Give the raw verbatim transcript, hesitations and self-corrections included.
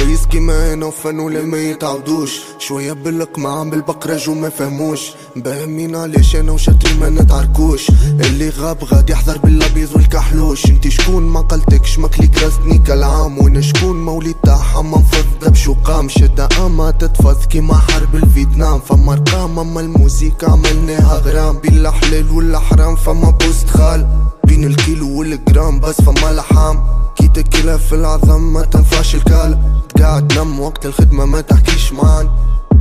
دايس كيما انا وفن ولا ما يتعودوش. شوية بالقمع بالبقرج وما فهموش. باهمين علاش انا وشاطري ما نتعاركوش. اللي غاب غادي يحضر بالابيض والكحلوش. انتي شكون ما قلتكش ماكليك راسني كالعام. وانا شكون موليد تاع حما مفض بشقام. شدة اما تتفض كيما حرب الفيتنام. فما ارقام اما الموسيقى عملناها غرام. بين الحلال والحرام فما بوست خال. بين الكيلو والجرام بس فما لحام. كي تاكلها في العظم ما تنفعش الكال. تقعد نم وقت الخدمة ما تحكيش معان.